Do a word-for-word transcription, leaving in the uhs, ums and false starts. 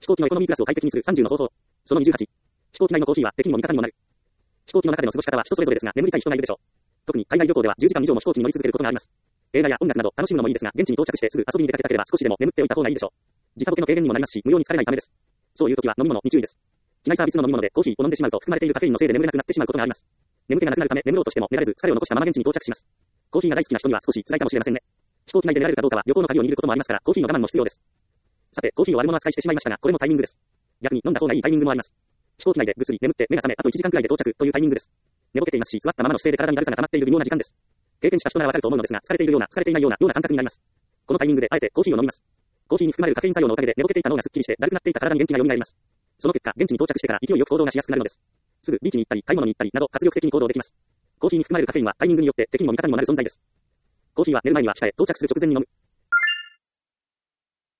飛行機のエコノミークラスを快適にするさんじゅうの方法。そのにじゅうはち。飛行機内のコーヒーは敵にも味方にもなる。飛行機の中での過ごし方は人それぞれですが、眠りたい人がいるでしょう。特に海外旅行ではじゅうじかん以上も飛行機に乗り続けることがあります。映画や音楽など楽しむのもいいですが、現地に到着してすぐ遊びに出かけたければ少しでも眠っておいた方がいいでしょう。時差ボケの軽減にもなりますし、無用に疲れないためです。そういう時は飲み物に注意です。機内サービスの飲み物でコーヒーを飲んでしまうと含まれているカフェインのせいで眠れなくなってしまうことがあります。眠気がなくなるため眠ろうとしても寝られず疲れを残したまま現地に到着します。コーヒーが大好きな人には少し辛いかもしれませんね。飛行機内で寝られるかどうかは旅行の鍵を握ることもありますから、コーヒーの我慢も必要です。さて、コーヒーを悪者扱いしてしまいましたが、これもタイミングです。逆に飲んだ方がいいタイミングもあります。飛行機内でぐっすり眠って目が覚めあといちじかんくらいで到着というタイミングです。寝ぼけていますし、座ったままの姿勢で体にだるさが溜まっている微妙な時間です。経験した人ならわかると思うのですが、疲れているような疲れていないようなような感覚になります。このタイミングであえてコーヒーを飲みます。コーヒーに含まれるカフェイン作用のおかげで寝ぼけていた脳がすっきりしてだるくなっていた体に元気が蘇ります。その結果、現地に到着してから勢いよく行動がしやすくなるのです。すぐビーチに行ったり買い物に行ったりなど活力的に行動できます。コーヒーに含まれるカフェインはタイミングによって敵にも味方にもなる存在です。コーヒーは寝る前には控え、到着する直前に飲む。